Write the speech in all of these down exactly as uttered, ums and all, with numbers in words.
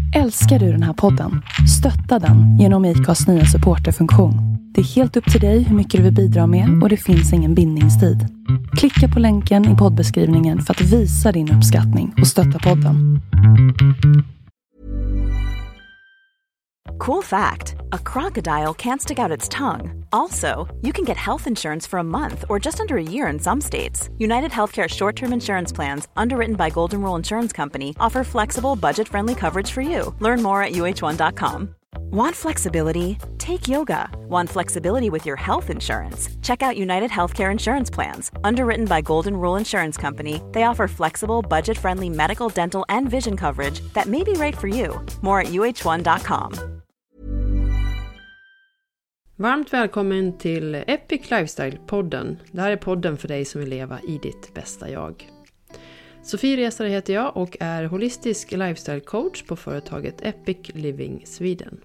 Älskar du den här podden? Stötta den genom I C A:s nya supporterfunktion. Det är helt upp till dig hur mycket du vill bidra med och det finns ingen bindningstid. Klicka på länken i poddbeskrivningen för att visa din uppskattning och stötta podden. Cool fact, a crocodile can't stick out its tongue. Also, you can get health insurance for a month or just under a year in some states. United Healthcare short-term insurance plans, underwritten by Golden Rule Insurance Company, offer flexible, budget-friendly coverage for you. Learn more at U H one dot com. Want flexibility? Take yoga. Want flexibility with your health insurance? Check out United Healthcare Insurance Plans. Underwritten by Golden Rule Insurance Company, they offer flexible, budget-friendly medical, dental, and vision coverage that may be right for you. More at U H one dot com. Varmt välkommen till Epic Lifestyle-podden. Det här är podden för dig som vill leva i ditt bästa jag. Sofie Resare heter jag och är holistisk lifestyle-coach på företaget Epic Living Sweden.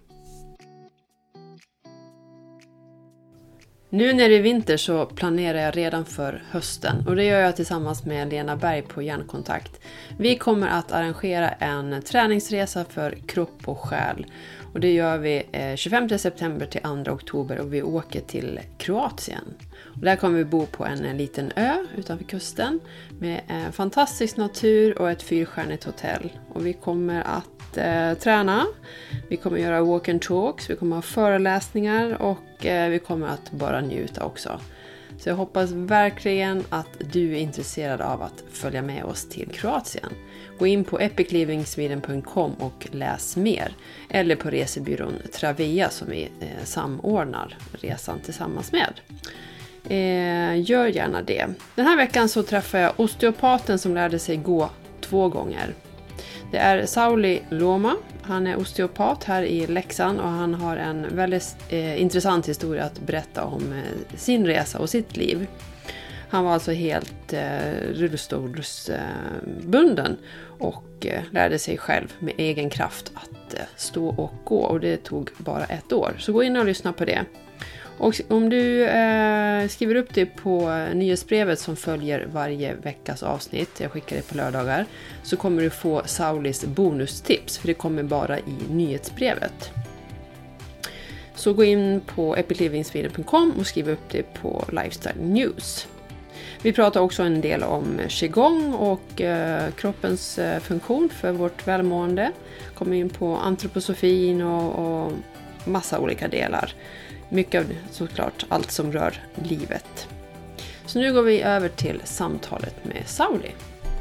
Nu när det är vinter så planerar jag redan för hösten och det gör jag tillsammans med Lena Berg på Hjärnkontakt. Vi kommer att arrangera en träningsresa för kropp och själ. Och det gör vi tjugofemte september till andra oktober och vi åker till Kroatien. Och där kommer vi bo på en liten ö utanför kusten med en fantastisk natur och ett fyrstjärnigt hotell. Och vi kommer att eh, träna, vi kommer göra walk and talks, vi kommer ha föreläsningar och eh, vi kommer att bara njuta också. Så jag hoppas verkligen att du är intresserad av att följa med oss till Kroatien. Gå in på epic living sweden dot com och läs mer. Eller på resebyrån Travea som vi eh, samordnar resan tillsammans med. Eh, gör gärna det. Den här veckan så träffar jag osteopaten som lärde sig gå två gånger. Det är Sauli Luoma. Han är osteopat här i Leksand och han har en väldigt eh, intressant historia att berätta om eh, sin resa och sitt liv. Han var alltså helt eh, rullstolsbunden och eh, lärde sig själv med egen kraft att eh, stå och gå. Och det tog bara ett år. Så gå in och lyssna på det. Och om du eh, skriver upp det på nyhetsbrevet som följer varje veckas avsnitt, jag skickar det på lördagar, så kommer du få Saulis bonustips, för det kommer bara i nyhetsbrevet. Så gå in på epic living sweden dot com och skriv upp det på Lifestyle News. Vi pratar också en del om qigong och eh, kroppens eh, funktion för vårt välmående. Kommer in på antroposofin och, och massa olika delar. Mycket av såklart allt som rör livet. Så nu går vi över till samtalet med Sauli.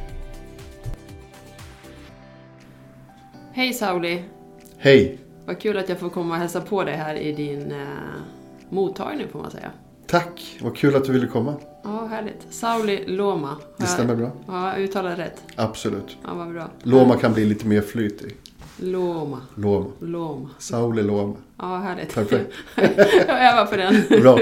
Hej Sauli. Hej. Vad kul att jag får komma och hälsa på dig här i din eh, mottagning får man säga. Tack, vad kul att du ville komma. Ja, härligt. Sauli Luoma. Det stämmer bra. Ja, jag uttalar rätt. Absolut. Ja, vad bra. Luoma kan bli lite mer flyt i. Luoma. Luoma. Luoma. Sauli Luoma. Ja, härligt. Perfekt. Jag övar på den. Bra.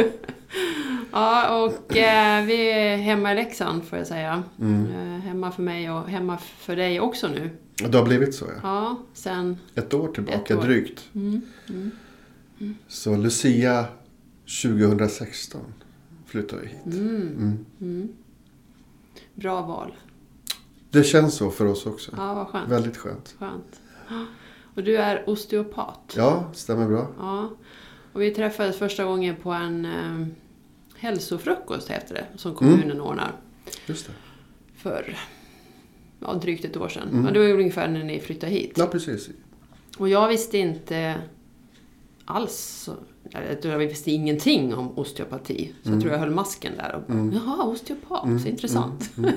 Ja, och eh, vi är hemma i Leksand får jag säga. Mm. Eh, hemma för mig och hemma för dig också nu. Det har blivit så, ja. Ja, sen... Ett år tillbaka, ett år. drygt. Mm. Mm. Mm. Så Lucia tjugohundrasexton flyttade vi hit. Mm. Mm. Mm. Bra val. Det känns så för oss också. Ja, vad skönt. Väldigt skönt. Skönt. Och du är osteopat. Ja, stämmer bra. Ja. Och vi träffades första gången på en eh, hälsofrukost heter det. Som kommunen mm. ordnar. Just det. För ja, drygt ett år sedan. Mm. Men det var ju ungefär när ni flyttade hit. Ja, precis. Och jag visste inte alls... Jag tror jag visste ingenting om osteopati. Så mm. jag tror jag höll masken där. Och bara, mm. Jaha, osteopat. Mm. Så intressant. Mm.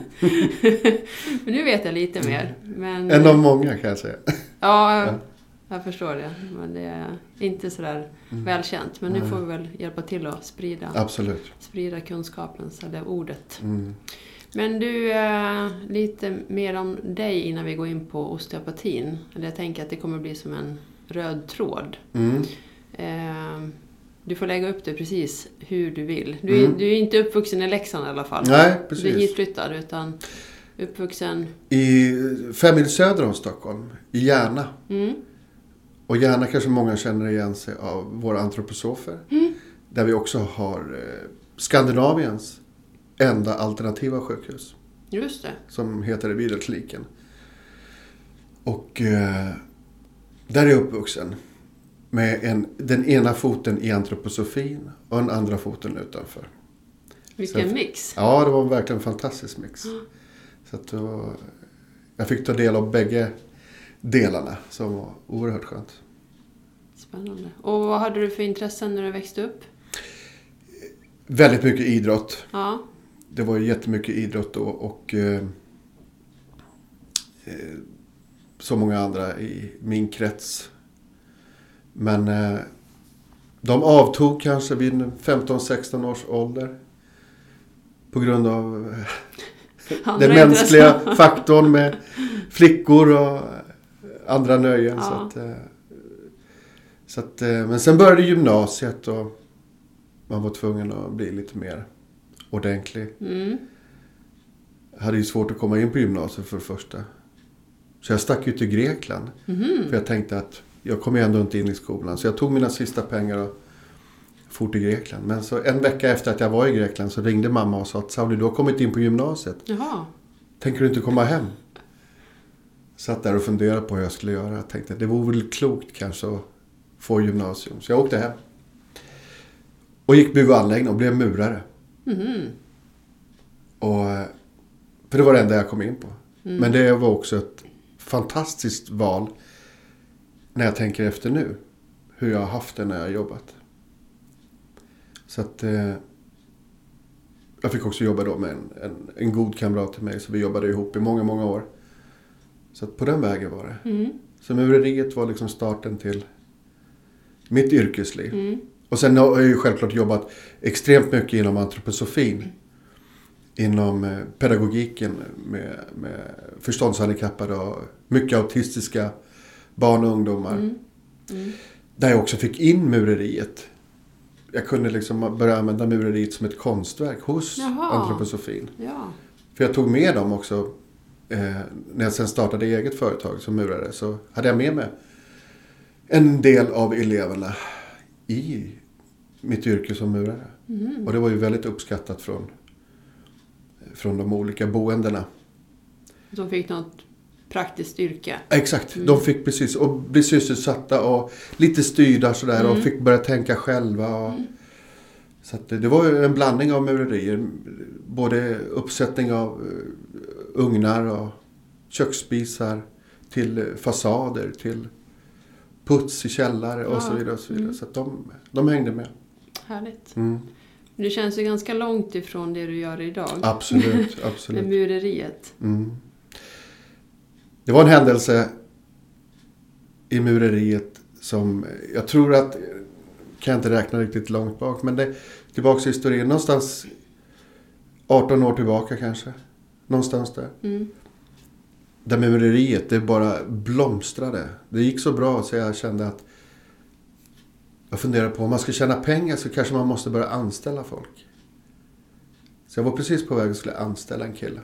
Men nu vet jag lite mm. mer. Men, en av många kan jag säga. Ja, jag, jag förstår det. Men det är inte sådär mm. välkänt. Men nu får vi väl hjälpa till att sprida, Absolut. sprida kunskapen, eller ordet. Mm. Men du, äh, lite mer om dig innan vi går in på osteopatin. Eller jag tänker att det kommer bli som en röd tråd. Mm. Eh, du får lägga upp det precis hur du vill. Du är, mm. du är inte uppvuxen i Leksand i alla fall. Nej, precis. Du är hitflyttad utan uppvuxen... I fem mil söder om Stockholm, i Järna. Mm. Och Järna kanske många känner igen sig av våra antroposofer. Mm. Där vi också har eh, Skandinaviens enda alternativa sjukhus. Just det. Som heter Vidarkliniken. Och eh, där är jag uppvuxen. Med en, den ena foten i antroposofin och den andra foten utanför. Vilken Så, mix. Ja, det var verkligen en fantastisk mix. Mm. Så att då, jag fick ta del av bägge delarna som var oerhört skönt. Spännande. Och vad hade du för intressen när du växte upp? Väldigt mycket idrott. Ja. Det var jättemycket idrott då och eh, eh, så många andra i min krets. Men eh, de avtog kanske vid femton sexton års ålder. På grund av eh, den mänskliga faktorn med flickor och andra nöjen. Ja. Så att, eh, så att, eh, men sen började gymnasiet och man var tvungen att bli lite mer ordentlig. Mm. Jag hade ju svårt att komma in på gymnasiet för det första. Så jag stack ut till Grekland. Mm. För jag tänkte att jag kommer ändå inte in i skolan. Så jag tog mina sista pengar och for till Grekland. Men så en vecka efter att jag var i Grekland så ringde mamma och sa att Sauli, du har kommit in på gymnasiet. Jaha. Tänker du inte komma hem? Satt där och funderade på hur jag skulle göra. Jag tänkte att det vore väl klokt kanske att få gymnasium. Så jag åkte hem. Och gick bygg och anläggning och blev murare. Mm. Och, för det var det enda jag kom in på. Mm. Men det var också ett fantastiskt val när jag tänker efter nu. Hur jag har haft det när jag har jobbat. Så att eh, jag fick också jobba då med en, en, en god kamrat till mig. Så vi jobbade ihop i många, många år. Så att på den vägen var det. Mm. Så mureriet var liksom starten till mitt yrkesliv. Mm. Och sen har jag ju självklart jobbat extremt mycket inom antroposofin. Mm. Inom pedagogiken med, med förståndshandikappade och mycket autistiska barn och ungdomar. Mm. Mm. Där jag också fick in mureriet. Jag kunde liksom börja använda mureriet som ett konstverk hos Jaha. antroposofin. Ja. För jag tog med dem också. Eh, när jag sen startade eget företag som murare så hade jag med mig en del av eleverna i mitt yrke som murare. Mm. Och det var ju väldigt uppskattat från, från de olika boendena. De fick något praktiskt yrke. Exakt, mm. de fick precis och bli sysselsatta och lite styrda sådär mm. och fick börja tänka själva. Och, mm. Så att det, det var ju en blandning av murerier. Både uppsättning av uh, ugnar och köksspisar till fasader, till puts i källare och ja. så vidare. Och så vidare. Mm. Så att de, de hängde med. Härligt. Mm. Det känns ju ganska långt ifrån det du gör idag. Absolut, absolut. Med mureriet. Mm. Det var en händelse i mureriet som jag tror att, kan jag inte räkna riktigt långt bak, men det tillbaka i historien någonstans arton år tillbaka kanske. Någonstans där. Mm. Där mureriet, det bara blomstrade. Det gick så bra så jag kände att jag funderade på om man ska tjäna pengar så kanske man måste börja anställa folk. Så jag var precis på väg att skulle anställa en kille.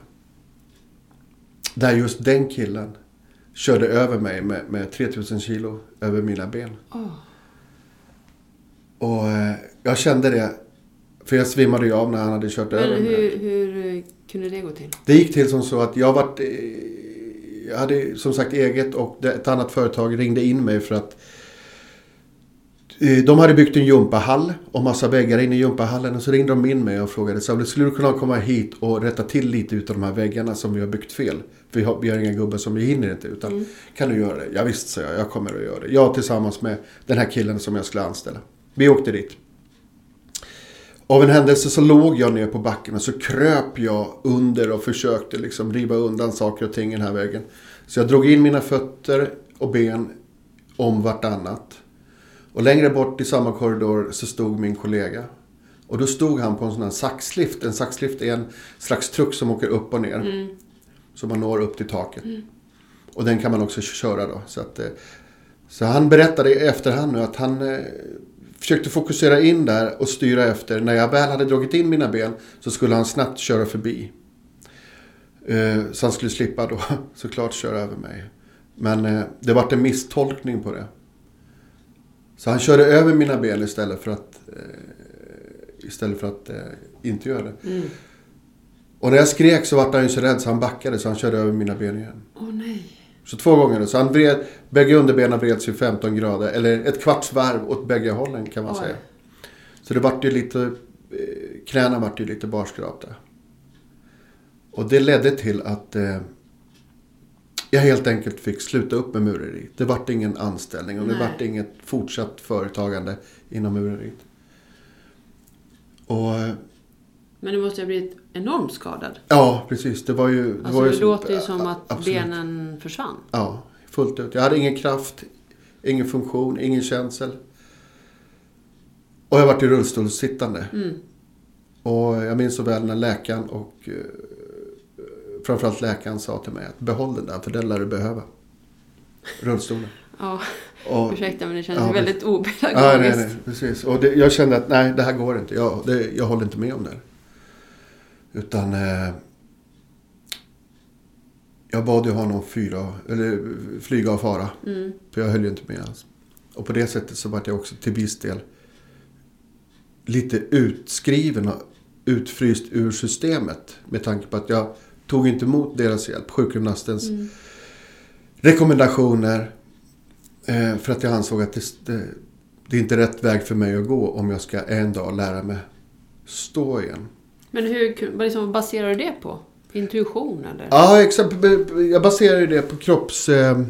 Där just den killen körde över mig med, med tre tusen kilo över mina ben. Oh. Och eh, jag kände det, för jag svimmade ju av när han hade kört Men över hur, mig. hur kunde det gå till? Det gick till som så att jag var, jag hade som sagt eget och ett annat företag ringde in mig för att de hade byggt en gympahall och massa väggar in i gympahallen och så ringde de in mig och frågade så skulle du kunna komma hit och rätta till lite utav de här väggarna som vi har byggt fel. För vi har, vi har inga gubbar som vi hinner inte utan mm. kan du göra det? Ja visst, så jag, jag kommer att göra det. Jag tillsammans med den här killen som jag skulle anställa. Vi åkte dit. Av en händelse så låg jag ner på backen och så kröp jag under och försökte liksom riva undan saker och ting i den här väggen. Så jag drog in mina fötter och ben om vartannat. Och längre bort i samma korridor så stod min kollega. Och då stod han på en sån här saxlift. En saxlift är en slags truck som åker upp och ner. Mm. Så man når upp till taket. Mm. Och den kan man också köra då. Så, att, så han berättade i efterhand nu att han eh, försökte fokusera in där och styra efter. När jag väl hade dragit in mina ben så skulle han snabbt köra förbi. Eh, så han skulle slippa då såklart köra över mig. Men eh, det var en misstolkning på det. Så han körde över mina ben istället för att, eh, istället för att eh, inte göra det. Mm. Och när jag skrek så var han ju så rädd så han backade så han körde över mina ben igen. Åh oh, nej. Så två gånger. Så han vred, bägge underbenen vreds ju femton grader. Eller ett kvarts varv åt bägge hållen kan man Oj. säga. Så det vart ju lite... Knäna vart ju lite barskrapta. Och det ledde till att... Eh, jag helt enkelt fick sluta upp med mureri. Det vart ingen anställning. Och Nej. det vart inget fortsatt företagande inom mureriet. Och... Men du måste ha blivit enormt skadad. Ja, precis. Det var ju... Det, alltså, var ju det låter ju som att absolut. benen försvann. Ja, fullt ut. Jag hade ingen kraft, ingen funktion, ingen känsel. Och jag var i rullstolssittande. Mm. Och jag minns så väl när läkaren och uh, framförallt läkaren sa till mig att behåll den där, för den lär du behöva. Rullstolen. Ja, och, ursäkta men det känns ja, väldigt opedagogiskt. Ja, nej, nej, precis. Och det, jag kände att nej, det här går inte. Jag, det, jag håller inte med om det. Utan eh, jag bad ju honom fyra, eller flyga och fara. Mm. För jag höll ju inte med alls. Och på det sättet så var jag också till viss del lite utskriven och utfryst ur systemet. Med tanke på att jag tog inte emot deras hjälp. Sjukgymnastens mm. rekommendationer. Eh, för att jag ansåg att det, det, det är inte rätt väg för mig att gå om jag ska en dag lära mig stå igen. Men hur liksom, baserar du det på? Intuition eller? Ja, exempel, jag baserar det på kropps... Eh,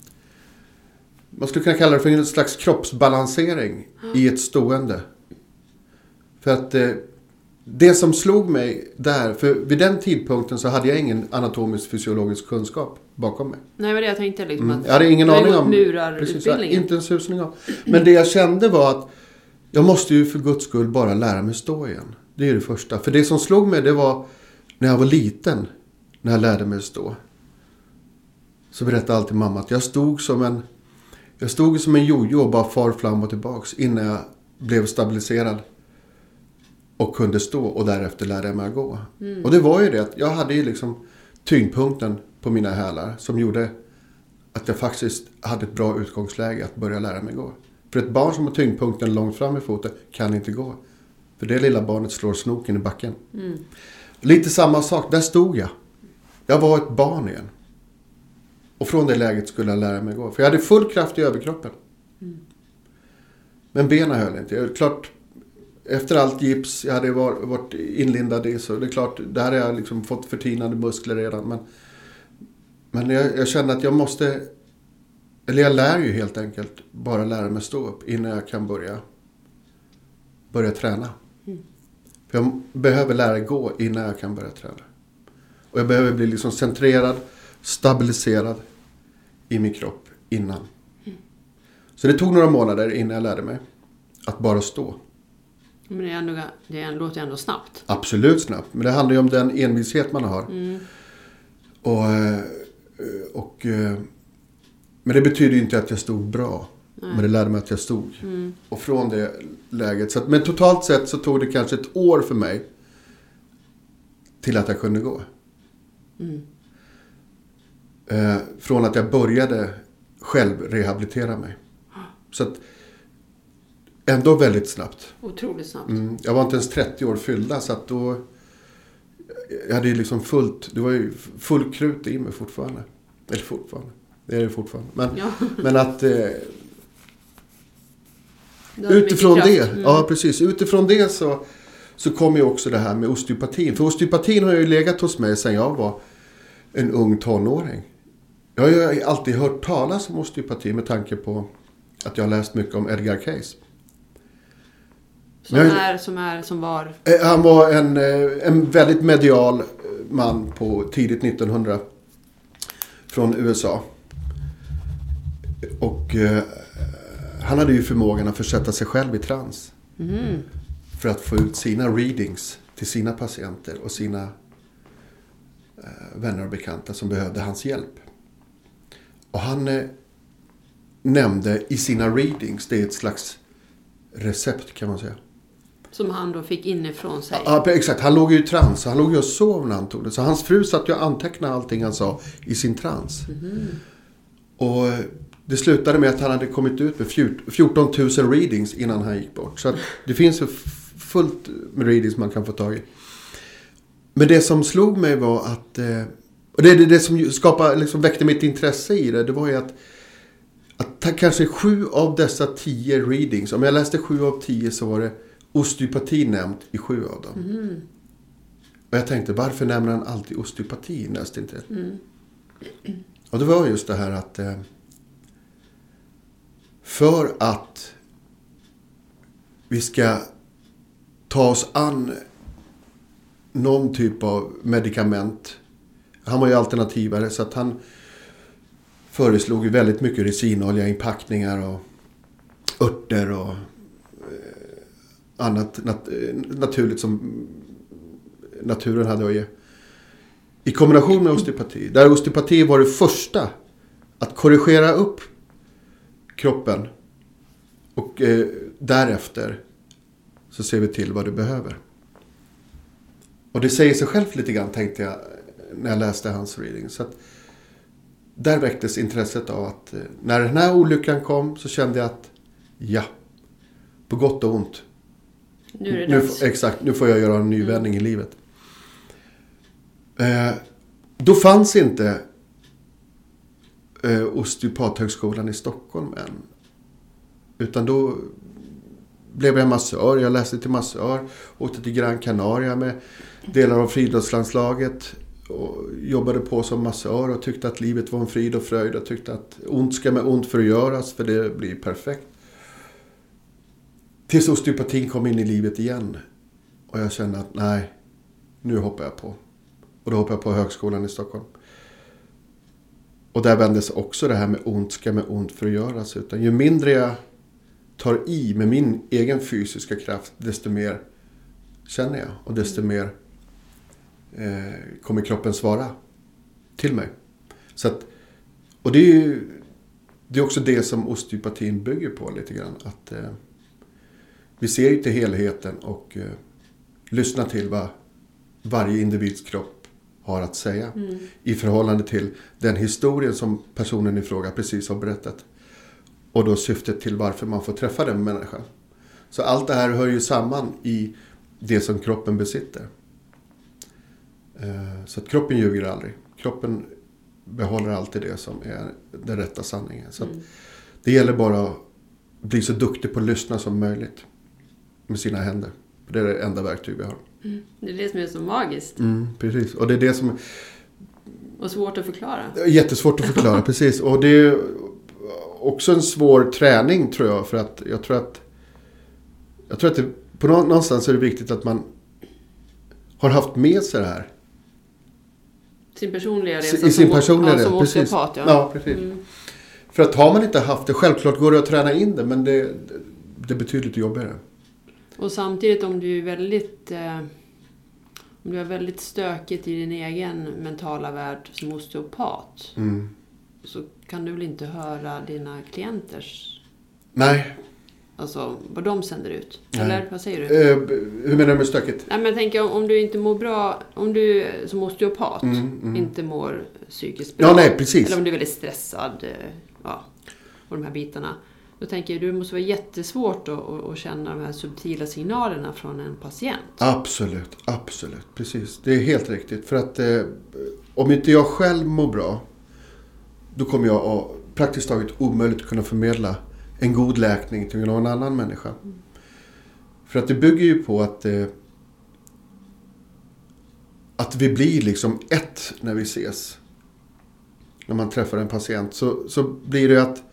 man skulle kunna kalla det för en slags kroppsbalansering mm. i ett stående. För att eh, det som slog mig där, för vid den tidpunkten så hade jag ingen anatomisk fysiologisk kunskap bakom mig. Nej, men det jag tänkte liksom att... Mm. Jag hade ingen aning om... Murarutbildningen. Inte en susning om. Men det jag kände var att jag måste ju för Guds skull bara lära mig stå igen. Det är det första. För det som slog mig, det var när jag var liten, när jag lärde mig stå. Så berättade alltid mamma att jag stod som en... Jag stod som en jojo och bara far fram och tillbaks innan jag blev stabiliserad. Och kunde stå och därefter lärde jag mig att gå. Mm. Och det var ju det att jag hade ju liksom tyngdpunkten på mina hälar som gjorde att jag faktiskt hade ett bra utgångsläge att börja lära mig gå. För ett barn som har tyngdpunkten långt fram i foten kan inte gå. För det lilla barnet slår snoken i backen. Mm. Lite samma sak, där stod jag. Jag var ett barn igen. Och från det läget skulle jag lära mig gå. För jag hade full kraft i överkroppen. Mm. Men benen höll inte. Jag, klart... Efter allt gips jag hade varit inlindad i, så det är klart, där har jag liksom fått förtinade muskler redan. Men, men jag, jag kände att jag måste, eller jag lär ju helt enkelt bara lära mig stå upp innan jag kan börja, börja träna. Mm. För jag behöver lära gå innan jag kan börja träna. Och jag behöver bli liksom centrerad, stabiliserad i min kropp innan. Mm. Så det tog några månader innan jag lärde mig att bara stå. Men det, är ändå, det är, låter ändå snabbt. Absolut snabbt. Men det handlar ju om den envishet man har. Mm. Och, och, men det betyder ju inte att jag stod bra. Nej. Men det lärde mig att jag stod. Mm. Och från det läget. Så att, men totalt sett så tog det kanske ett år för mig till att jag kunde gå. Mm. Eh, från att jag började själv rehabilitera mig. Så att ändå väldigt snabbt. Otroligt snabbt. Mm. Jag var inte ens trettio år fyllda, så att då... Jag hade ju liksom fullt... Det var ju full krut i mig fortfarande. Eller fortfarande. Det är det fortfarande. Men, ja. men att... Eh, utifrån det... Mm. Ja, precis. Utifrån det så, så kom ju också det här med osteopatin. För osteopatin har ju legat hos mig sedan jag var en ung tonåring. Jag har ju alltid hört talas om osteopati med tanke på att jag har läst mycket om Edgar Cayce. Som, jag, är, som, är, som var... Han var en, en väldigt medial man på tidigt nittonhundra från U S A. Och eh, han hade ju förmågan att försätta sig själv i trans. Mm. För att få ut sina readings till sina patienter och sina eh, vänner och bekanta som behövde hans hjälp. Och han eh, nämnde i sina readings, det är ett slags recept kan man säga. Som han då fick inifrån sig. Ja, exakt. Han låg ju i trans. Han låg ju och sov när han tog det. Så hans fru satt ju och antecknade allting han sa i sin trans. Mm. Och det slutade med att han hade kommit ut med fjorton tusen readings innan han gick bort. Så att det finns fullt med readings man kan få tag i. Men det som slog mig var att eh, Och det är det som skapar, liksom väckte mitt intresse i det. Det var ju att, att kanske sju av dessa tio readings, om jag läste sju av tio så var det osteopati nämnt i sju av dem. Mm. Och jag tänkte, varför nämner han alltid osteopati nästan inte? Mm. Och det var just det här att eh, för att vi ska ta oss an någon typ av medikament. Han var ju alternativare så att han föreslog ju väldigt mycket resinolja, inpackningar och örter och eh, annat nat- naturligt som naturen hade att ge. I kombination med osteopati. Där osteopati var det första att korrigera upp kroppen och eh, därefter så ser vi till vad du behöver. Och det säger sig själv lite grann, tänkte jag när jag läste hans reading. Så att där väcktes intresset av att eh, när den här olyckan kom så kände jag att ja, på gott och ont. Nu är det dags. Nu, exakt, nu får jag göra en ny mm. vändning i livet. Eh, då fanns inte eh, osteopathögskolan i Stockholm än. Utan då blev jag massör. Jag läste till massör. Åkte till Gran Canaria med delar av friidrottslandslaget. Och jobbade på som massör och tyckte att livet var en frid och fröjd. Och tyckte att ont ska med ont förgöras för det blir perfekt. Tills osteopatin kom in i livet igen. Och jag kände att nej, nu hoppar jag på. Och då hoppade jag på högskolan i Stockholm. Och där vändes också det här med ont ska med ont förgöras. Utan ju mindre jag tar i med min egen fysiska kraft, desto mer känner jag. Och desto mer eh, kommer kroppen svara till mig. Så att, och det är ju det är också det som osteopatin bygger på lite grann. Att eh, vi ser ju till helheten och eh, lyssnar till vad varje individs kropp har att säga. Mm. I förhållande till den historien som personen i fråga precis har berättat. Och då syftet till varför man får träffa den människan. Så allt det här hör ju samman i det som kroppen besitter. Så att kroppen ljuger aldrig. Kroppen behåller alltid det som är den rätta sanningen. Så att mm. det gäller bara att bli så duktig på att lyssna som möjligt. Med sina händer. Det är det enda verktyg vi har. Mm. Det är det som är så magiskt. Mm, precis. Och det är det som... Och svårt att förklara. Jättesvårt att förklara, precis. Och det är också en svår träning, tror jag. För att jag tror att... Jag tror att det, på någonstans är det viktigt att man har haft med sig det här. Sin personliga resa. I sin personliga resa, som precis. Osteopat, ja. Ja, precis. Mm. För att har man inte haft det, självklart går det att träna in det. Men det, det är betydligt jobbigare. Och samtidigt om du är väldigt... Eh, om du är väldigt stökigt i din egen mentala värld som osteopat. Mm. Så kan du väl inte höra dina klienters... Nej. Alltså vad de sänder ut. Nej. Eller vad säger du? Eh, hur menar du med stökigt? Nej, men jag tänker om, om du inte mår bra... Om du som osteopat mm, mm. inte mår psykiskt bra. Ja, nej, precis. Eller om du är väldigt stressad. Ja, och de här bitarna. Då tänker jag, det måste vara jättesvårt att, att känna de här subtila signalerna från en patient. Absolut, absolut. Precis. Det är helt riktigt. För att eh, om inte jag själv mår bra, då kommer jag att praktiskt taget omöjligt kunna förmedla en god läkning till någon annan människa. Mm. För att det bygger ju på att, eh, att vi blir liksom ett när vi ses. När man träffar en patient så, så blir det att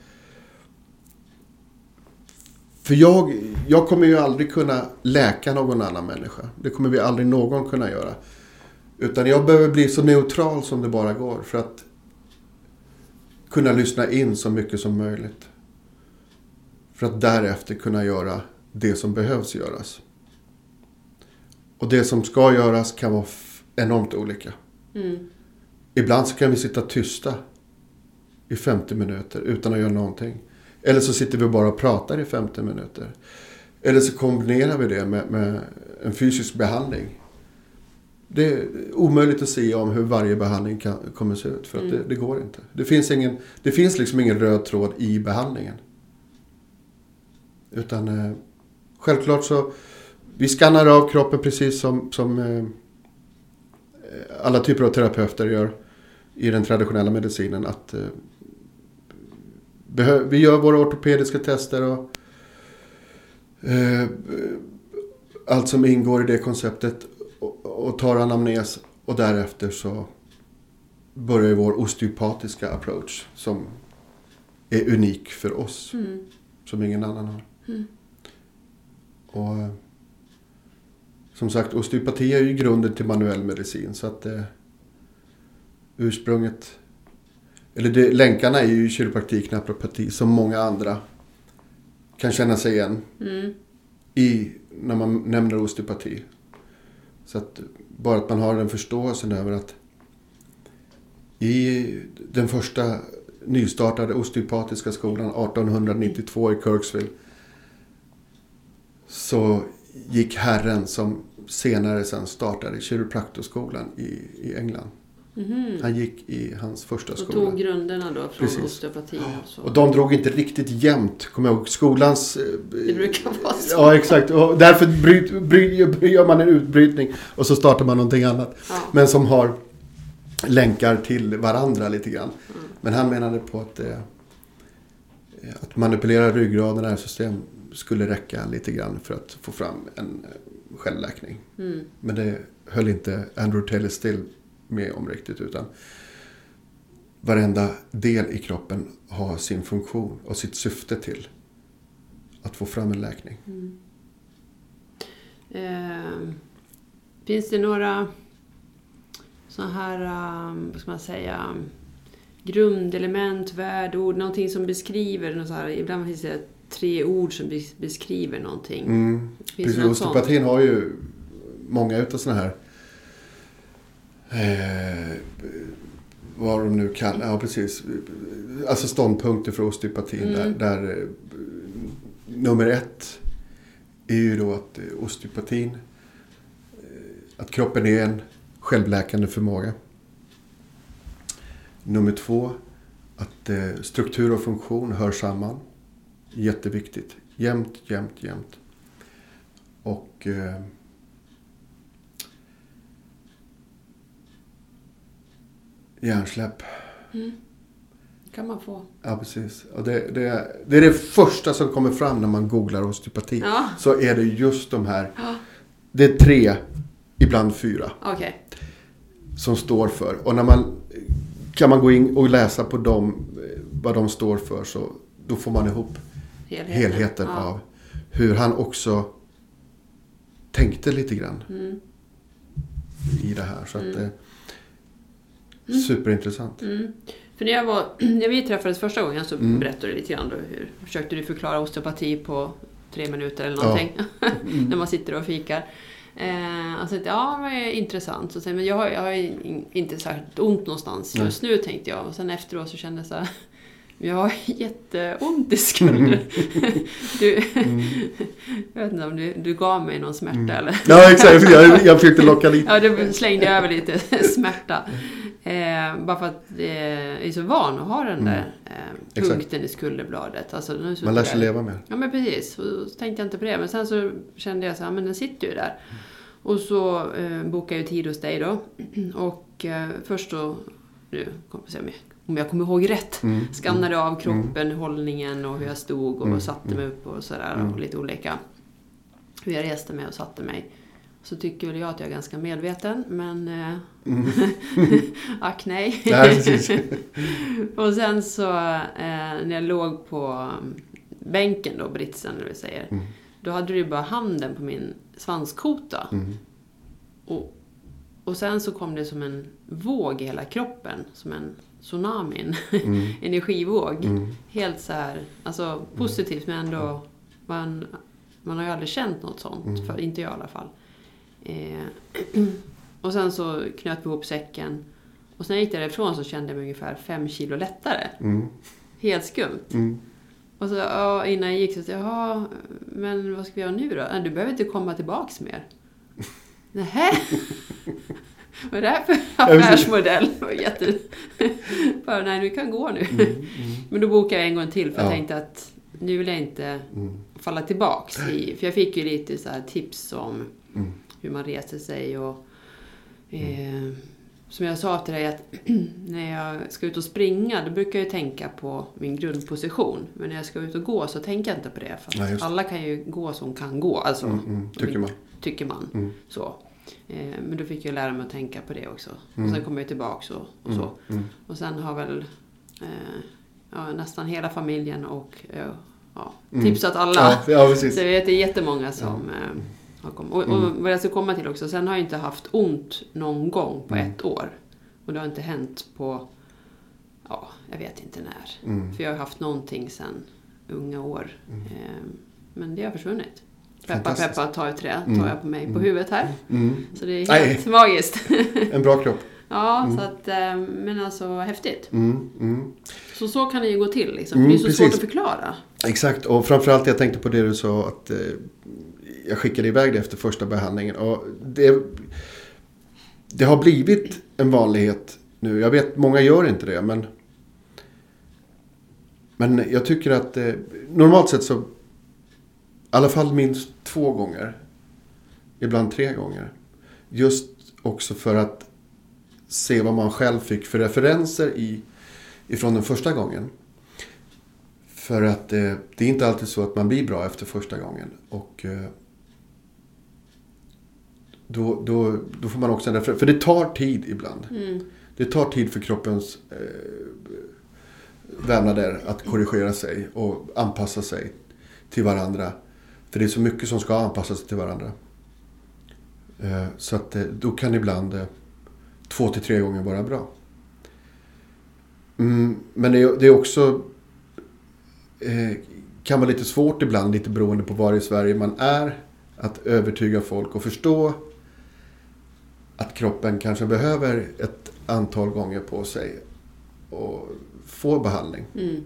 För jag, jag kommer ju aldrig kunna läka någon annan människa. Det kommer vi aldrig någon kunna göra. Utan jag behöver bli så neutral som det bara går. För att kunna lyssna in så mycket som möjligt. För att därefter kunna göra det som behövs göras. Och det som ska göras kan vara enormt olika. Mm. Ibland så kan vi sitta tysta i femtio minuter utan att göra någonting. Eller så sitter vi bara och pratar i femtio minuter. Eller så kombinerar vi det med, med en fysisk behandling. Det är omöjligt att säga om hur varje behandling kan, kommer se ut. För att mm. det, det går inte. Det finns, ingen, det finns liksom ingen röd tråd i behandlingen. Utan eh, självklart så... Vi skannar av kroppen precis som, som eh, alla typer av terapeuter gör. i den traditionella medicinen att eh, behö- vi gör våra ortopediska tester och eh, allt som ingår i det konceptet och, och tar anamnes och därefter så börjar vår osteopatiska approach som är unik för oss. Mm. Som ingen annan har. Mm. Och eh, som sagt, osteopati är ju grunden till manuell medicin. Så att eh, ursprunget, eller det, länkarna är ju kiropraktik, naprapati som många andra kan känna sig igen mm. i när man nämner osteopati. Så att bara att man har den förståelsen över att i den första nystartade osteopatiska skolan arton nittiotvå i Kirksville så gick herren som senare sen startade kiropraktorskolan i, i England. Mm-hmm. Han gick i hans första skola. Och tog grunderna då från Precis. Osteopati. Och, så. och de drog inte riktigt jämnt. Kommer jag ihåg, skolans... Det brukar vara så. Ja, exakt. Och därför bryt, bryt, gör man en utbrytning och så startar man någonting annat. Ja. Men som har länkar till varandra lite grann. Mm. Men han menade på att, eh, att manipulera ryggrad och nervsystem skulle räcka lite grann för att få fram en eh, självläkning. Mm. Men det höll inte Andrew Taylor Still med om riktigt, utan varenda del i kroppen har sin funktion och sitt syfte till att få fram en läkning. Mm. Eh, finns det några såna här, um, vad ska man säga, grundelement, värdeord, någonting som beskriver något så här, ibland finns det tre ord som beskriver någonting. Mm. Precis, osteopatin har ju många utav såna här Eh, vad de nu kan, ja precis, alltså ståndpunkter för osteopatin mm. där, där eh, nummer ett är ju då att eh, osteopatin eh, att kroppen är en självläkande förmåga. Nummer två, att eh, struktur och funktion hör samman, jätteviktigt, jämt, jämt, jämt. Och eh, hjärnsläpp. Mm. Kan man få. Ja, precis. Och det, det, det är det första som kommer fram när man googlar osteopati. Ja. Så är det just de här. Ja. Det är tre, ibland fyra. Okay. Som står för. Och när man kan man gå in och läsa på dem, vad de står för, så då får man ihop helheten, helheten ja. Av hur han också tänkte lite grann mm. i det här. Så att mm. Mm. superintressant. Mm. För när jag var, när vi träffades första gången så mm. berättade du lite grann då hur försökte du förklara osteopati på tre minuter eller någonting. Ja. Mm. När man sitter och fikar. Eh, alltså, ja, det är intressant. Så, men jag har, jag har inte särskilt ont någonstans just Nej. Nu, tänkte jag. Och sen efteråt så kände jag så här, jag har jätteont i skulden. Mm. Du, mm. jag vet inte om du, du gav mig någon smärta mm. eller? Ja, exakt. Jag, jag försökte locka lite. Ja, du slängde över lite smärta. Eh, bara för att jag är så van att ha den mm. där eh, punkten exakt. I skulderbladet. Alltså, nu man lär sig leva med. Ja, men precis. Och så tänkte jag inte på det. Men sen så kände jag så här, men den sitter ju där. Mm. Och så eh, bokade jag tid hos dig då. Och eh, först då, nu kommer jag se om jag kommer ihåg rätt, mm. skannade av kroppen, mm. hållningen och hur jag stod och mm. satte mig upp och sådär. Mm. Och lite olika. Hur jag reste mig och satte mig. Så tycker väl jag att jag är ganska medveten, men eh, mm. ack nej. nej och sen så eh, när jag låg på bänken då, britsen eller vad säger, mm. då hade du ju bara handen på min svanskota. Mm. Och, och sen så kom det som en våg i hela kroppen, som en tsunamin, mm. energivåg. Mm. Helt så här, alltså positivt, men ändå man, man har ju aldrig känt något sånt, mm. för inte jag i alla fall. Eh, och sen så knöt vi ihop säcken. Och sen gick jag därifrån så kände jag mig ungefär fem kilo lättare. Mm. Helt skumt. Mm. Och så ja, innan jag gick så sa jag, jaha, men vad ska vi göra nu då? Du behöver inte komma tillbaks mer. Nähä? Vad är det här för affärsmodell? Jätte... Bara, nej, du kan gå nu. Mm, mm. Men då bokade jag en gång till för ja. Jag tänkte att nu vill jag inte mm. falla tillbaks i. För jag fick ju lite så här tips om mm. hur man reser sig och eh, som jag sa till dig, att när jag ska ut och springa, då brukar jag ju tänka på min grundposition. Men när jag ska ut och gå så tänker jag inte på det. För Nej, alla kan ju gå som kan gå. Alltså, mm, mm, tycker man. Tycker man. Mm. Så. Eh, men då fick jag lära mig att tänka på det också. Mm. Och sen kom jag tillbaka och, och mm, så. Mm. Och sen har väl eh, ja, nästan hela familjen och eh, ja, tipsat alla. Ja, ja, precis. Så jag vet det är jättemånga som eh, har kommit. Och, och vad jag ska komma till också, sen har jag inte haft ont någon gång på Mm. ett år. Och det har inte hänt på, ja, jag vet inte när. Mm. För jag har haft någonting sen unga år. Mm. Eh, men det har försvunnit. Peppa, Fantastiskt. peppa, ta ett trä, Mm. tar jag på mig på Mm. huvudet här. Mm. Så det är Nej. helt magiskt. En bra kropp. Ja, Mm. så att, eh, men alltså häftigt. Mm. Mm. Så så kan det ju gå till liksom. Mm, För det är så precis. svårt att förklara. Exakt, och framförallt jag tänkte på det du sa att eh, jag skickade iväg det efter första behandlingen. Och det, det har blivit en vanlighet nu. Jag vet, många gör inte det, men men jag tycker att eh, normalt sett så i alla fall minst två gånger, ibland tre gånger. Just också för att se vad man själv fick för referenser i, ifrån den första gången. För att eh, det är inte alltid så att man blir bra efter första gången. Och eh, då, då, då får man också en referens. För det tar tid ibland. Mm. Det tar tid för kroppens eh, vävnader att korrigera sig och anpassa sig till varandra. För det är så mycket som ska anpassa sig till varandra. Eh, så att eh, då kan ibland eh, två till tre gånger vara bra. Mm, men det är, det är också eh, kan vara lite svårt ibland, lite beroende på var i Sverige man är, att övertyga folk och förstå att kroppen kanske behöver ett antal gånger på sig och få behandling. Mm.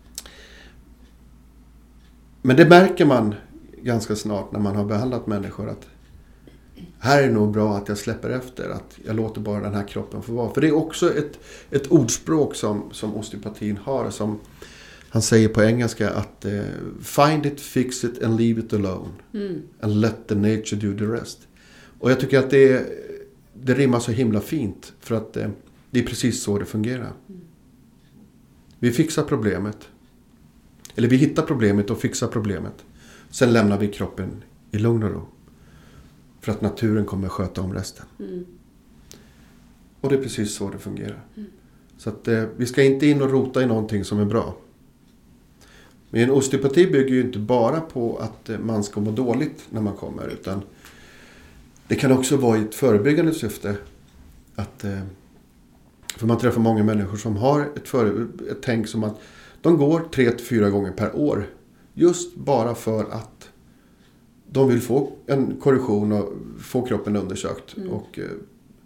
Men det märker man ganska snart när man har behandlat människor, att här är det nog bra att jag släpper efter, att jag låter bara den här kroppen få vara. För det är också ett, ett ordspråk som, som osteopatin har, som han säger på engelska att eh, find it, fix it and leave it alone. Mm. And let the nature do the rest. Och jag tycker att det, det rimmar så himla fint, för att eh, det är precis så det fungerar. Mm. Vi fixar problemet. Eller vi hittar problemet och fixar problemet. Sen lämnar vi kroppen i lugn och ro. För att naturen kommer sköta om resten. Mm. Och det är precis så det fungerar. Mm. Så att eh, vi ska inte in och rota i någonting som är bra. Men en osteopati bygger ju inte bara på att eh, man ska må dåligt när man kommer. Utan det kan också vara i ett förebyggande syfte. Att, eh, för man träffar många människor som har ett, för, ett tänk som att de går tre till fyra gånger per år. Just bara för att de vill få en korrektion och få kroppen undersökt. Mm. Och eh,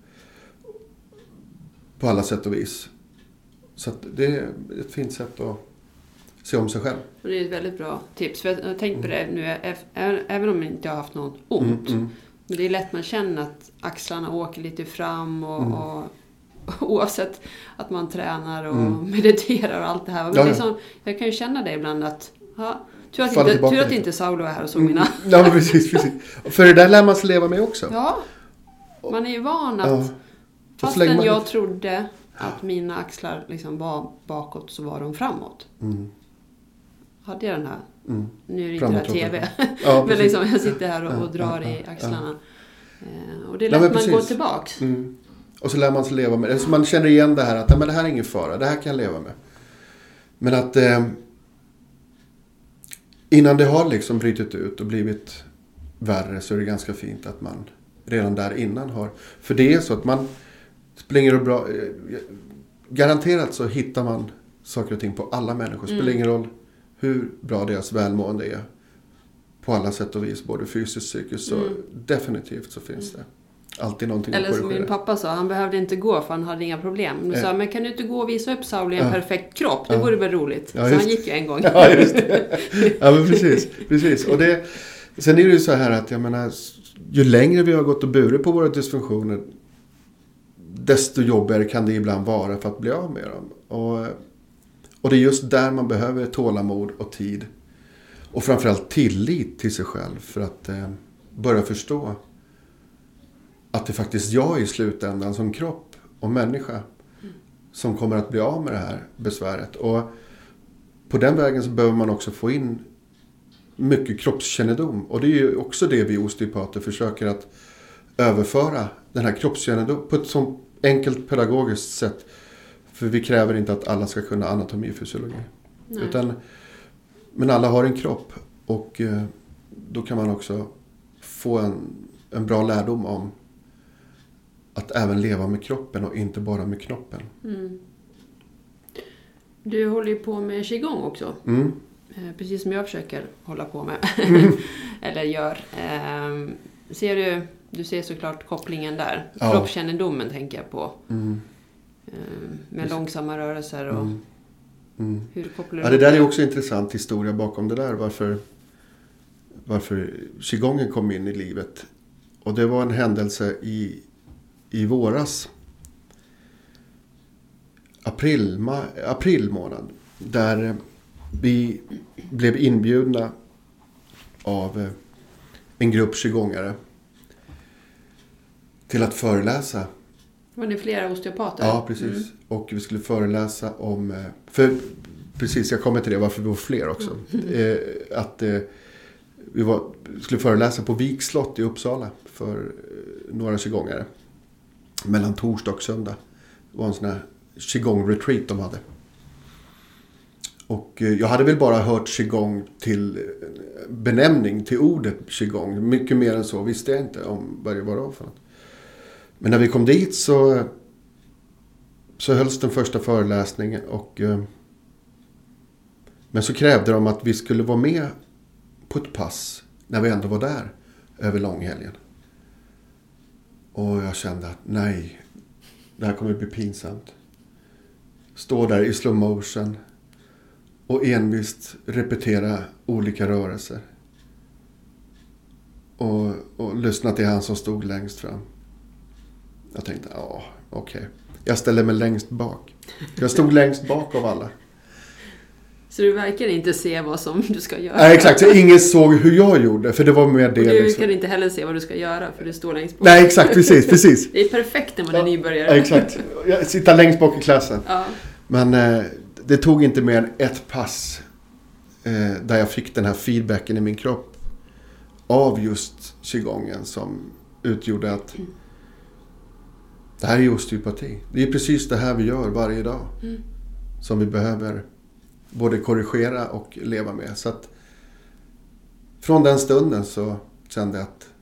på alla sätt och vis. Så att det är ett fint sätt att se om sig själv. Och det är ett väldigt bra tips. För jag har tänkt på det nu, även om jag inte har haft något ont. Mm, mm. Men det är lätt man känner att axlarna åker lite fram. Och, Mm. och oavsett att man tränar och Mm. mediterar och allt det här. Men Ja, ja. Liksom, jag kan ju känna det ibland att... Ja, tur att, Faller inte, tillbaka tur att lite. inte Saulo är här och såg mina... Mm. Ja, men precis, precis. För det där lär man sig leva med också. Ja, man är ju van att... Ja. Så länge Fastän man- jag trodde att mina axlar liksom var bakåt, så var de framåt. Mm. Hade jag den här... Mm. Nu är det inte det här Framåt, tv. Ja, Men precis. liksom, jag sitter här och, och Ja, drar ja, i ja, axlarna. Eh, Och det är Ja, lätt men man precis. går tillbaks. Mm. Och så lär man sig leva med det. Så man känner igen det här att nej, men det här är ingen fara. Det här kan jag leva med. Men att eh, innan det har liksom brytit ut och blivit värre, så är det ganska fint att man redan där innan har. För det är så att man spelar och bra. Eh, garanterat så hittar man saker och ting på alla människor. Spelar Mm. ingen roll hur bra deras välmående är. På alla sätt och vis. Både fysiskt, psykiskt. Så Mm. definitivt så finns det alltid någonting Eller att som min korrigera. pappa sa, han behövde inte gå för han hade inga problem. Men Ja. sa, men kan du inte gå och visa upp Saul i en Ja. perfekt kropp? Det Ja. vore väl roligt. Ja, så just han gick ju en gång. Ja, just det. Ja, men precis. precis. Och det, sen är det ju så här att jag menar, ju längre vi har gått och burit på våra dysfunktioner, desto jobbigare kan det ibland vara för att bli av med dem. Och, och det är just där man behöver tålamod och tid. Och framförallt tillit till sig själv för att eh, börja förstå att det faktiskt jag i slutändan som kropp och människa mm. som kommer att bli av med det här besväret. Och på den vägen så behöver man också få in mycket kroppskännedom. Och det är ju också det vi osteopater försöker att överföra, den här kroppskännedom på ett så enkelt pedagogiskt sätt. För vi kräver inte att alla ska kunna anatomi och fysiologi. Nej. Utan, men alla har en kropp och eh, då kan man också få en, en bra lärdom om att även leva med kroppen och inte bara med knoppen. Mm. Du håller ju på med qigong också. Mm. Precis som jag försöker hålla på med. Mm. Eller gör. Eh, ser du, du ser såklart kopplingen där. Ja. Kroppskännedomen tänker jag på. Mm. Eh, med Just. långsamma rörelser och mm. Mm. hur kopplar du ja, det där är också en intressant historia bakom det där. Varför, varför qigongen kom in i livet. Och det var en händelse i, i våras. April, ma, april månad. Där vi blev inbjudna av en grupp qigongare till att föreläsa. Var ni flera osteopater? Ja, precis. Mm. Och vi skulle föreläsa om... För precis, jag kommer till det varför vi var fler också. Mm. Att vi var, skulle föreläsa på Vik slott i Uppsala för några qigongare. Mellan torsdag och söndag. Det var en sån här qigong-retreat de hade. Och jag hade väl bara hört qigong till benämning, till ordet qigong. Mycket mer än så visste jag inte om vad det var för något. Men när vi kom dit så, så hölls den första föreläsningen. Och, men så krävde de att vi skulle vara med på ett pass när vi ändå var där över långhelgen. Och jag kände att nej, det här kommer bli pinsamt. Stå där i slow motion och envist repetera olika rörelser. Och, och lyssna till han som stod längst fram. Jag tänkte, ja, okej. Okay. Jag ställer mig längst bak. Jag stod längst bak av alla. Så du verkar inte se vad som du ska göra? Nej, exakt. Så ingen såg hur jag gjorde. För det var mer det. Och du liksom. Kan inte heller se vad du ska göra för du står längst bak. Nej, exakt. Precis, precis. Det är perfekt när man är ja, nybörjare. Ja, exakt. Jag sitter längst bak i klassen. Ja. Men eh, det tog inte mer än ett pass eh, där jag fick den här feedbacken i min kropp av just qigongen som utgjorde att mm. det här är osteopati. Det är precis det här vi gör varje dag. Mm. Som vi behöver både korrigera och leva med. Så att från den stunden så kände jag att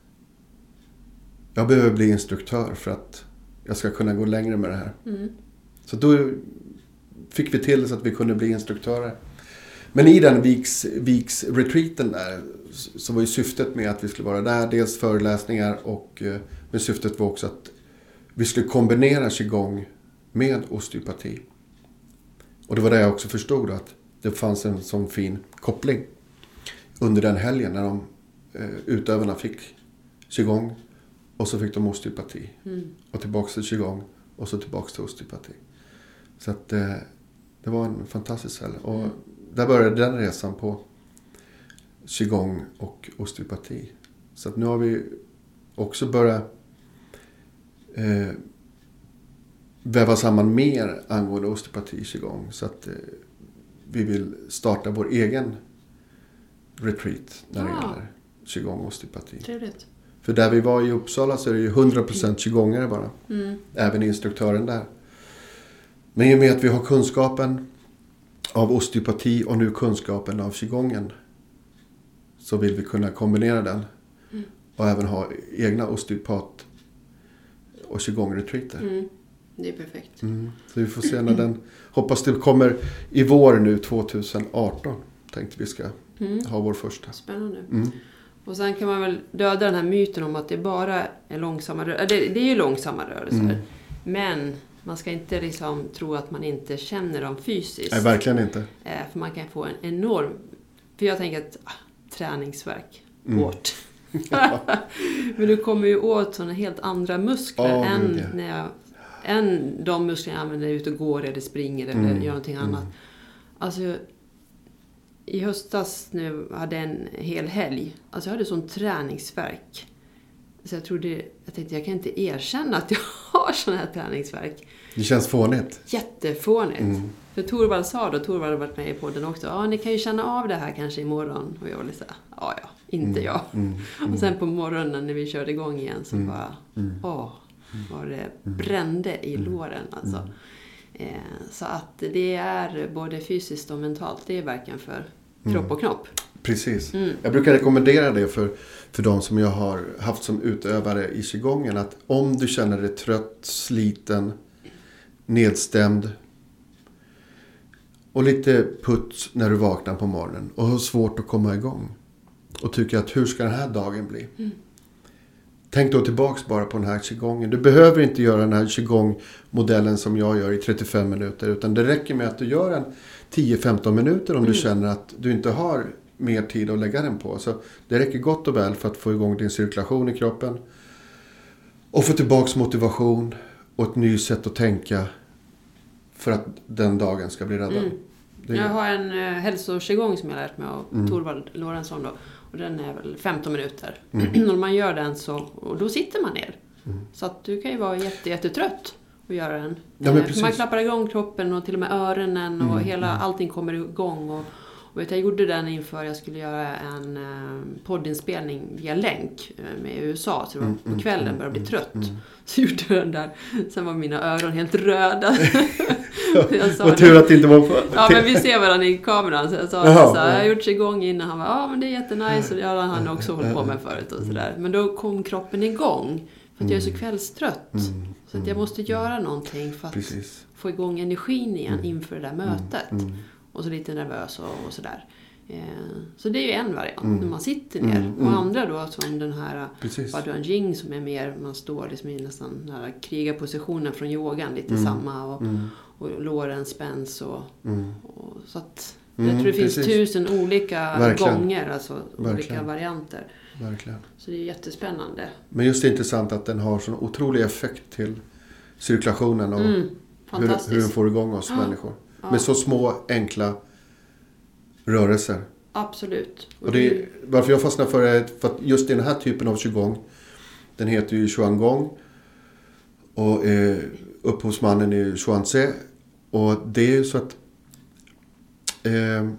jag behöver bli instruktör för att jag ska kunna gå längre med det här. Mm. Så då fick vi till så att vi kunde bli instruktörer. Men i den Viks, Viks retreaten där så var ju syftet med att vi skulle vara där. Dels föreläsningar och men syftet var också att vi skulle kombinera qigong med osteopati. Och det var där jag också förstod att det fanns en sån fin koppling under den helgen när de eh, utövarna fick qigong och så fick de osteopati. Mm. Och tillbaka till qigong och så tillbaka till osteopati. Så att eh, det var en fantastisk helg. Och mm. där började den resan på qigong och osteopati. Så att nu har vi också börjat eh, väva samman mer angående osteopati qigong. Så att eh, vi vill starta vår egen retreat när det ah. gäller qigong och osteopati. Trevligt. För där vi var i Uppsala så är det ju hundra procent qigongare bara. Mm. Även instruktören där. Men i och med att vi har kunskapen av osteopati och nu kunskapen av qigongen så vill vi kunna kombinera den. Mm. Och även ha egna osteopat och qigong-retreater. Mm. Det är perfekt. Mm. Så vi får se när den... Hoppas det kommer i vår nu tjugoarton. Tänkte vi ska mm. ha vår första. Spännande. Mm. Och sen kan man väl döda den här myten om att det bara är långsamma rörelser. Det, det är ju långsamma rörelser. Mm. Men man ska inte liksom tro att man inte känner dem fysiskt. Nej, verkligen inte. Eh, för man kan få en enorm... För jag tänker att ah, träningsverk. Mm. Hårt. Ja. Men du kommer ju åt sådana helt andra muskler oh, än God, yeah. när jag... än de muskler jag använder ut och går eller springer eller mm. gör någonting annat. Mm. Alltså i höstas nu hade jag en hel helg. Alltså jag hade sån träningsvärk. Så jag trodde, jag tänkte jag kan inte erkänna att jag har sån här träningsvärk. Det känns fånigt. Jättefånigt. Mm. För Torvald sa då, Torvald har varit med i podden också. Ja, ni kan ju känna av det här kanske imorgon. Och jag var lite så här, ja, ja, inte Mm. jag. Mm. Mm. Och sen på morgonen när vi körde igång igen så Mm. bara, Mm. åh, vad det brände i låren alltså. Mm. Eh, så att det är både fysiskt och mentalt. Det är verkligen för kropp och knopp. Precis. Mm. Jag brukar rekommendera det för, för de som jag har haft som utövare i qigongen. Att om du känner dig trött, sliten, nedstämd och lite puts när du vaknar på morgonen och har svårt att komma igång och tycker att hur ska den här dagen bli? Mm. Tänk då tillbaks bara på den här qigongen. Du behöver inte göra den här qigong-modellen som jag gör i trettiofem minuter. Utan det räcker med att du gör en tio till femton minuter om mm. du känner att du inte har mer tid att lägga den på. Så det räcker gott och väl för att få igång din cirkulation i kroppen. Och få tillbaks motivation och ett nytt sätt att tänka för att den dagen ska bli räddad. Mm. Det är... Jag har en uh, hälso-qigong som jag lärt mig av Mm. Torvald Lorentzon då. Och den är väl femton minuter. Mm. När man gör den så, och då sitter man ner. Mm. Så att du kan ju vara jätte, jättetrött och göra den. Ja, men Eh, precis. man klappar igång kroppen och till och med öronen och Mm, hela, mm. allting kommer igång. Och, och vet, jag gjorde den inför jag skulle göra en eh, poddinspelning via länk eh, med U S A. Så det var Mm, på mm, kvällen mm, började bli mm, trött. mm. Så gjorde jag den där. Sen var mina öron helt röda. Jag sa Vad det. tur att det inte var på... Ja, men vi ser varandra i kameran. Så jag sa Jaha, så här, ja. jag har gjort sig igång innan. Han var, ja men det är jättenice. Och det har han också hållit på med förut och sådär. Men då kom kroppen igång. För att jag är så kvällstrött. Mm, Så att jag måste göra någonting för att Precis. få igång energin igen Mm. inför det där mötet. Mm. Och så lite nervös och, och sådär. Eh, så det är ju en variant, Mm. när man sitter ner. Mm, mm. Och andra då, som den här Precis. Baduan Jing som är mer, man står liksom i nästan den här krigarpositionen från yogan, lite Mm. samma. Och, Mm. och låren spänns och, Mm. och så att Mm, jag tror det finns precis. tusen olika Verkligen. gånger, alltså olika Verkligen. varianter. Verkligen. Så det är jättespännande. Men just det är intressant att den har sån otrolig effekt till cirkulationen och Mm, hur, fantastiskt. hur den får igång oss Ja. människor. Ja. Med så små, enkla rörelser. Absolut. Och det är, varför jag fastnar för det, för att just den här typen av qigong, den heter ju Xuangong och eh, upphovsmannen är Xuanze. Och det är ju så att eh,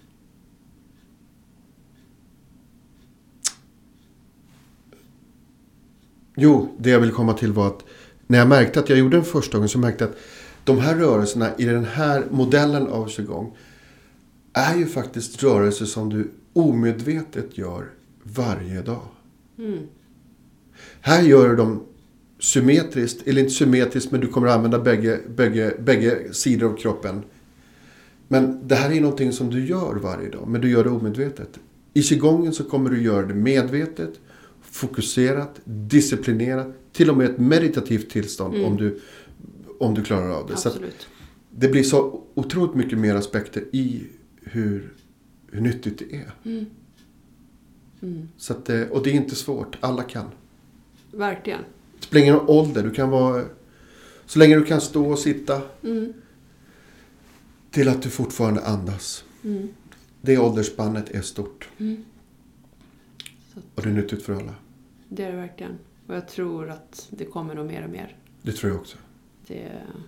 jo, det jag vill komma till var att när jag märkte att jag gjorde den första gången så märkte jag att de här rörelserna i den här modellen av qigong är ju faktiskt rörelser som du omedvetet gör varje dag. Mm. Här gör du dem symmetriskt, eller inte symmetriskt, men du kommer att använda bägge, bägge, bägge sidor av kroppen. Men det här är någonting som du gör varje dag, men du gör det omedvetet. I qigongen så kommer du göra det medvetet, fokuserat, disciplinerat, till och med ett meditativt tillstånd Mm. om, du, om du klarar av det. Så att Absolut. det blir så otroligt mycket mer aspekter i hur, hur nyttigt det är. Mm. Mm. Så att, det- och det är inte svårt, alla kan. Verkligen. Det spelar ingen ålder, du kan vara... Så länge du kan stå och sitta Mm. till att du fortfarande andas. Mm. Det åldersspannet är stort. Mm. Och det är nyttigt för alla. Det är det verkligen. Och jag tror att det kommer nog mer och mer. Det tror jag också. Det,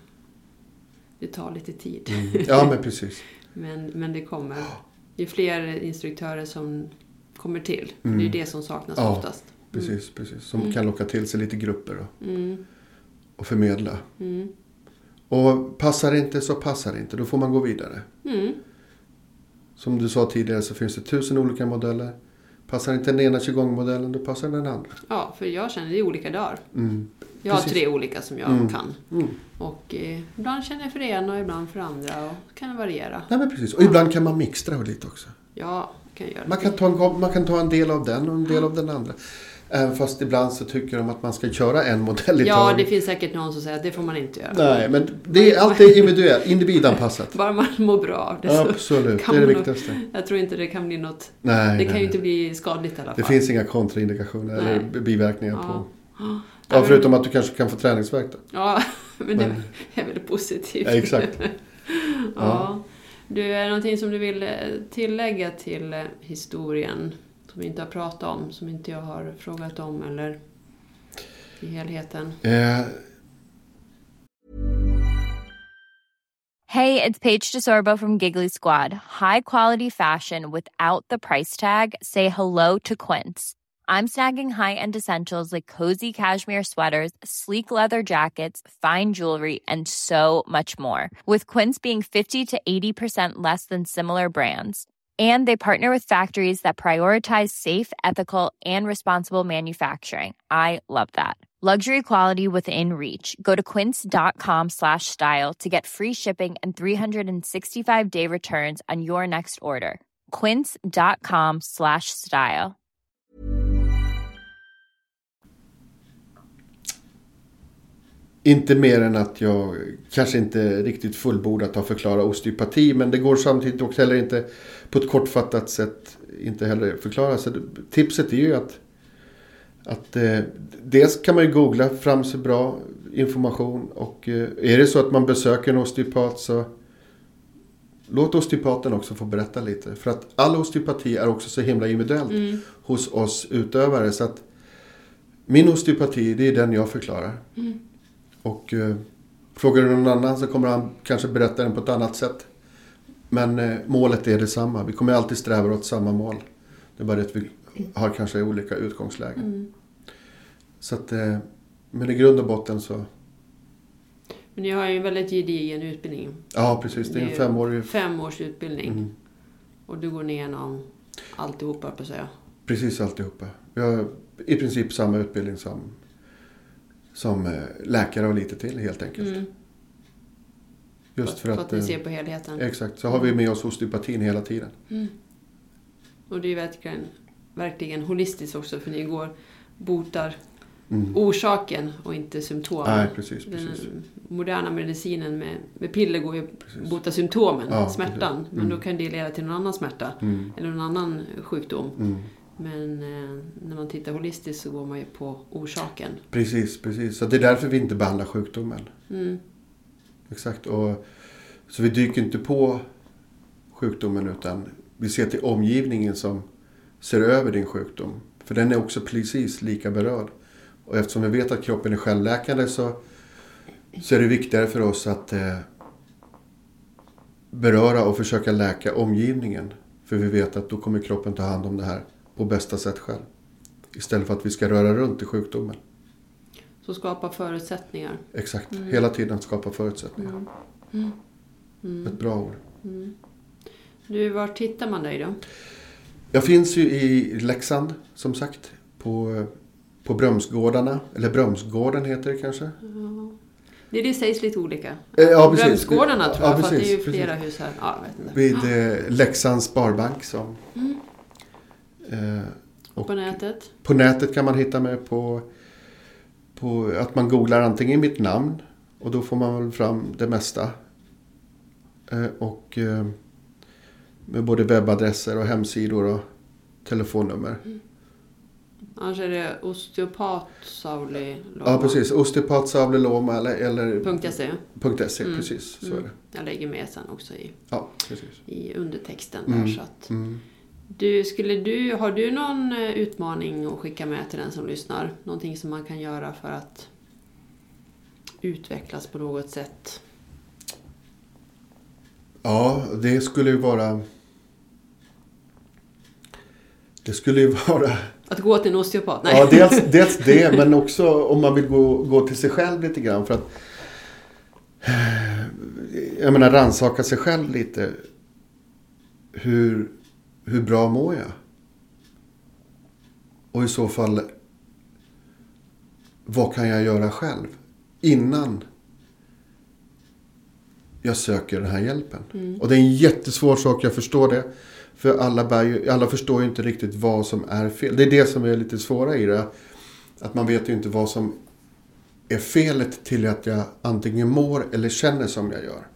det tar lite tid. Mm. Ja, men precis. men, men det kommer. Det är fler instruktörer som kommer till. Mm. Det är det som saknas Ja. oftast. Precis, precis. Som Mm. kan locka till sig lite grupper och, Mm. och förmedla. Mm. Och passar det inte så passar det inte. Då får man gå vidare. Mm. Som du sa tidigare så finns det tusen olika modeller. Passar inte den ena qigong-modellen, då passar den andra. Ja, för jag känner det är olika dagar. Mm. Jag har Precis. tre olika som jag Mm. kan. Mm. Och eh, ibland känner jag för det ena och ibland för andra. Och kan det variera. Nej, men precis. Och ibland kan man mixtra lite också. Ja, kan jag göra. Man kan, ta en, man kan ta en del av den och en del av den andra. Även fast ibland så tycker de att man ska köra en modell i Ja, taget. det finns säkert någon som säger att det får man inte göra. Nej, men det är alltid individuellt, individanpassat. Bara man mår bra av det. så Absolut, kan det är det man nog- viktigaste. Jag tror inte det kan bli något. Nej, Det kan nej. ju inte bli skadligt i alla fall. Det finns inga kontraindikationer Nej. eller biverkningar Ja. på. Ja, Ja, förutom att du kanske kan få träningsvärk då. Ja, men det Men- är väl positivt. Ja, exakt. Ja. Du, är det någonting som du vill eh, tillägga till eh, historien som vi inte har pratat om, som inte jag har frågat om eller i helheten? Eh, Hey, it's Paige DeSorbo from Giggly Squad. High quality fashion without the price tag. Say hello to Quince. I'm snagging high-end essentials like cozy cashmere sweaters, sleek leather jackets, fine jewelry, and so much more. With Quince being fifty to eighty percent less than similar brands. And they partner with factories that prioritize safe, ethical, and responsible manufacturing. I love that. Luxury quality within reach. Go to quince.com slash style to get free shipping and three sixty-five day returns on your next order. Quince.com slash style. Inte mer än att jag kanske inte riktigt fullbordat har förklarat osteopati. Men det går samtidigt också heller inte på ett kortfattat sätt inte heller förklara. Så tipset är ju att, att eh, dels kan man ju googla fram sig bra information. Och eh, är det så att man besöker en osteopat så låt osteopaten också få berätta lite. För att all osteopati är också så himla individuellt mm. hos oss utövare. Så att min osteopati, det är den jag förklarar. Mm. Och eh, frågar du någon annan så kommer han kanske berätta den på ett annat sätt. Men eh, målet är detsamma. Vi kommer alltid sträva åt samma mål. Det är bara det att vi har kanske olika utgångslägen. Mm. Så att, eh, men i grund och botten så... Men ni har ju en väldigt gedigen utbildning. Ja, precis. Det är en femårig... Fem års utbildning. Mm. Och du går igenom alltihopa, på att säga. Precis alltihopa. Vi har i princip samma utbildning som... Som läkare och lite till helt enkelt. Mm. Just för, för att, att ni ser på helheten. Exakt, så har vi med oss osteopatin hela tiden. Mm. Och det är verkligen, verkligen holistiskt också, för ni går botar mm. orsaken och inte symptomen. Nej, precis, precis. Den moderna medicinen med, med piller går ju att bota symptomen, ja, smärtan. Mm. Men då kan det leda till någon annan smärta mm. eller någon annan sjukdom. Mm. Men eh, när man tittar holistiskt så går man ju på orsaken. Precis, precis. Så det är därför vi inte behandlar sjukdomen. Mm. Exakt. Och, så vi dyker inte på sjukdomen utan vi ser till omgivningen som ser över din sjukdom. För den är också precis lika berörd. Och eftersom vi vet att kroppen är självläkande så, så är det viktigare för oss att eh, beröra och försöka läka omgivningen. För vi vet att då kommer kroppen ta hand om det här på bästa sätt själv. Istället för att vi ska röra runt i sjukdomen. Så skapa förutsättningar. Exakt. Mm. Hela tiden skapa förutsättningar. Mm. Mm. Mm. Ett bra ord. Mm. Du, var tittar man dig då? Jag finns ju i Leksand, som sagt. På, på Brömsgårdarna. Eller Brömsgården heter det kanske. Ja. Det, det sägs lite olika. Ja, Brömsgårdarna tror jag. Ja, för att det är ju flera precis. Hus här. Ja, jag vet inte. Vid eh, Leksands Sparbank som... Mm. Eh, och på nätet? På nätet kan man hitta mig på, på att man googlar antingen mitt namn och då får man väl fram det mesta. Eh, och eh, med både webbadresser och hemsidor och telefonnummer. Mm. Annars är det osteopat Sauli Loma. Ja, precis. Osteopat Sauli Loma eller... eller .se. .se, mm. precis. Så mm. är det. Jag lägger med sen också i, ja, precis. i undertexten. Mm. Där, så att mm. du, skulle du, har du någon utmaning att skicka med till den som lyssnar? Någonting som man kan göra för att utvecklas på något sätt? Ja, det skulle ju vara... Det skulle ju vara... Att gå till en osteopat? Nej. Ja, dels, dels det, men också om man vill gå, gå till sig själv lite grann. För att, jag menar, rannsaka sig själv lite. Hur, hur bra mår jag? Och i så fall, vad kan jag göra själv? Innan jag söker den här hjälpen. Mm. Och det är en jättesvår sak, jag förstår det. För alla, bär ju, alla förstår ju inte riktigt vad som är fel. Det är det som är lite svåra i det. Att man vet ju inte vad som är felet till att jag antingen mår eller känner som jag gör.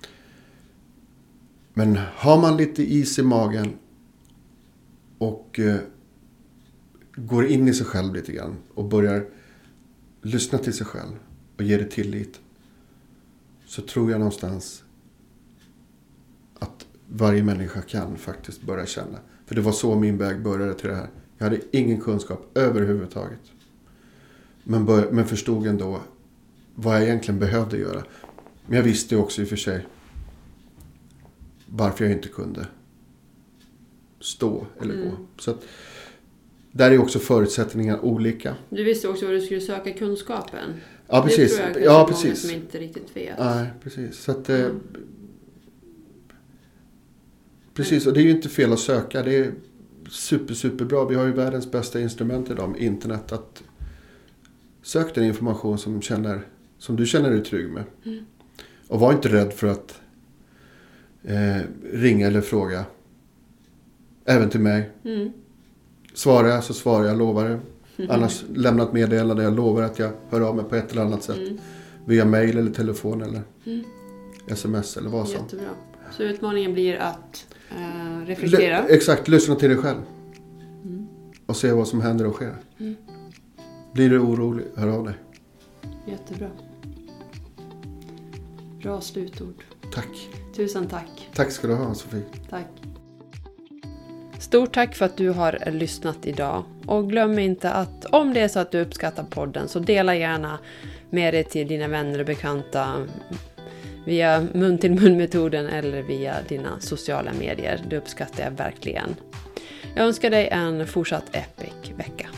Men har man lite is i magen och eh, går in i sig själv lite grann och börjar lyssna till sig själv och ge det tillit, så tror jag någonstans att varje människa kan faktiskt börja känna. För det var så min väg började till det här. Jag hade ingen kunskap överhuvudtaget. Men, men förstod ändå vad jag egentligen behövde göra. Men jag visste också i och för sig varför jag inte kunde stå eller Mm. gå. Så att där är också förutsättningarna olika. Du visste också var du skulle söka kunskapen. Ja, precis. Det tror jag kanske Ja, många precis. som inte riktigt vet. Nej, precis. Så att, eh, precis, och det är ju inte fel att söka. Det är super, superbra. Vi har ju världens bästa instrument idag med internet. Att sök den information som, känner, som du känner dig trygg med. Mm. Och var inte rädd för att eh, ringa eller fråga. Även till mig. Mm. Svarar jag så svarar jag, lovar det. Mm. Annars lämna ett meddelande. Jag lovar att jag hör av mig på ett eller annat sätt. Mm. Via mail eller telefon eller Mm. sms eller vad som. Jättebra. Så utmaningen blir att eh, reflektera. L- exakt, lyssna till dig själv. Mm. Och se vad som händer och sker. Mm. Blir du orolig, hör av dig. Jättebra. Bra slutord. Tack. Tusen tack. Tack ska du ha, Sofie. Tack. Stort tack för att du har lyssnat idag. Och glöm inte att om det är så att du uppskattar podden så dela gärna med dig till dina vänner och bekanta via mun till mun-metoden eller via dina sociala medier. Det uppskattar jag verkligen. Jag önskar dig en fortsatt epic vecka.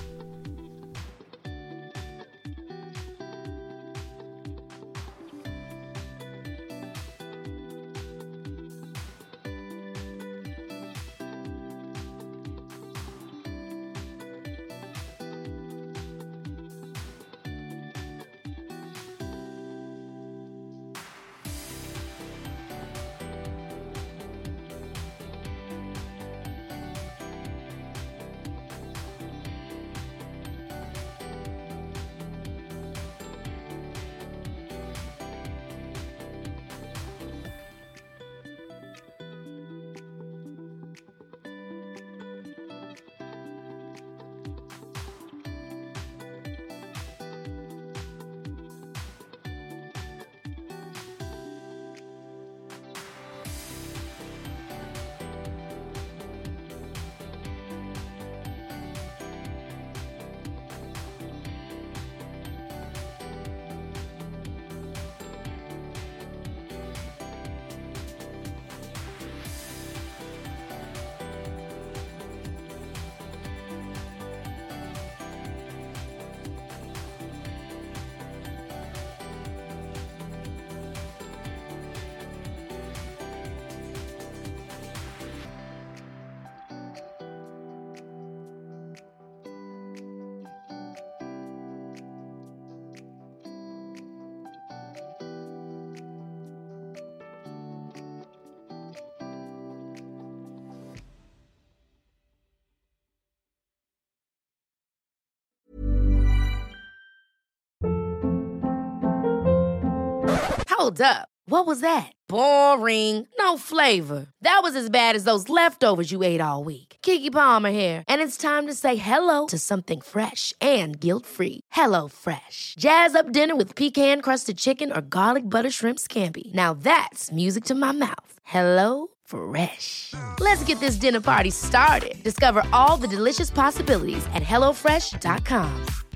Hold up. What was that? Boring. No flavor. That was as bad as those leftovers you ate all week. Keke Palmer here, and it's time to say hello to something fresh and guilt-free. Hello Fresh. Jazz up dinner with pecan-crusted chicken or garlic butter shrimp scampi. Now that's music to my mouth. Hello Fresh. Let's get this dinner party started. Discover all the delicious possibilities at hello fresh dot com.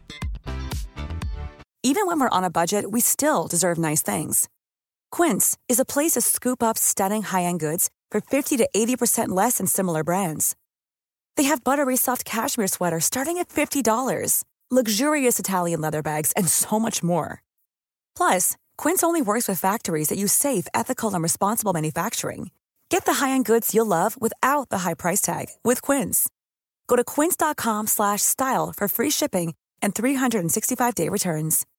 Even when we're on a budget, we still deserve nice things. Quince is a place to scoop up stunning high-end goods for fifty to eighty percent less than similar brands. They have buttery soft cashmere sweaters starting at fifty dollars, luxurious Italian leather bags, and so much more. Plus, Quince only works with factories that use safe, ethical, and responsible manufacturing. Get the high-end goods you'll love without the high price tag with Quince. Go to quince dot com slash style for free shipping and three sixty-five day returns.